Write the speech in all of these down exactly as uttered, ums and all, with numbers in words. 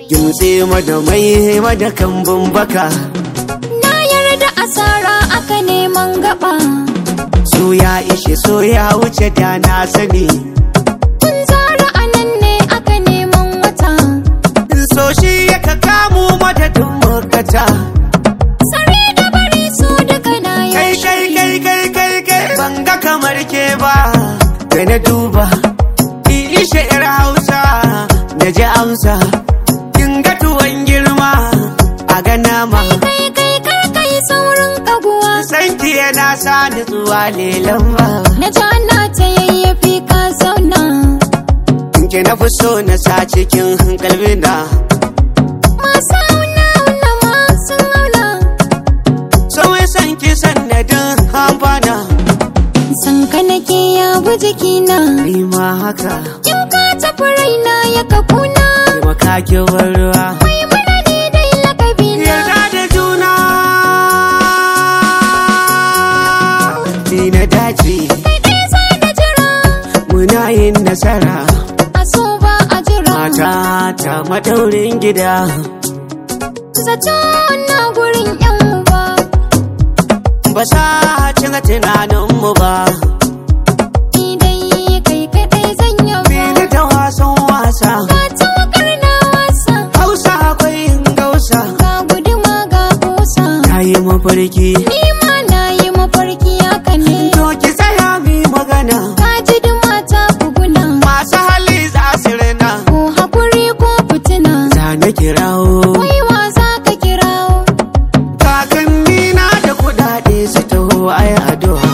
Gimtse mada mai mada kambun baka. Na yarda asara aka neman gaba. So ya ishe so ya wuce da na sani. Kun zara anan ne aka neman wata. So shi ya ka kamu madadin makata. Sare da bari su duka na Kai kai kai kai kai kai banga kamar ke ba. Da na duba Ishe yar Hausa da ji amsa. Kin ga tuwon girma a ga nama. Kai kai kar kai saurin kaguwa. Sanki yana sa nutsuwa lelan ba. Na ji ana ta yayyafi ka zauna. Ke na fi so na sa cikin kalbina. Masu auna auna ma sun auna. Sauye san ki sannadin amfana. San ka nake ya bi jikina. Ni ma haka. In ka tafi raina ya ka kuna. Taimaka ki bar ruwa. Mai mana ne dai lakabina. Yarda da juna. Ni na dace. Kai kai za na jira. Muna yin nasara. A so ba a jira. Mata ta madaurin gida. Zato na gurin yan uba. Ba sa cin tunaninmu ba. Ni dai kai kadai zan yaba. Fili ta wasan wasa. Ka tawakar na wasa. Hausa akwai yin gausa. Ga guduma ga kusa. Ta yi mafarki. Ni ma na yi mafarki haka ne. To ki tsaya mi magana. Ka ji duma ta buguna. Masu hali za su rina. Ko hakuri ko fitina. Za na kirawo. Wai wa za ka kirawo. Kakanni na da kudade su taho ai addu'a.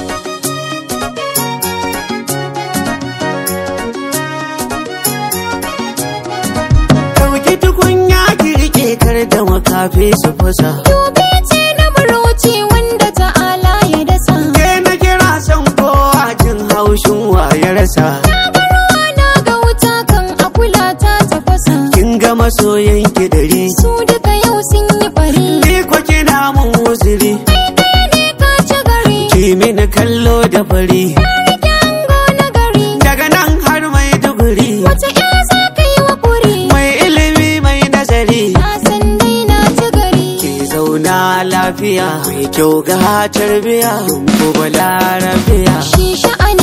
Ɗauki tukunya ki rike kar da makafi su fasa. Dubi ce na marauci wanda ta'ala ya dasa. Ke na kira son kowa jin haushin wa ya rasa. Na ga ruwa na ga wuta kan akula ta tafasa. Kin ga masoyan ki dari. Su duka yau sun yi bari. Ni ko kina mun wuziri. Kai ɗaya ne ka ci gari. Ki mini kallo da fari. Na rike ango na gari. Daga nan har mai duguri. Wace ya za ka yi wa kuri. Mai ilimi mai nazari. Na san dai na ci gari. Ki zauna lafiya. Mai kyau ga tarbiya. Ko balarabiya. Shi sha'ani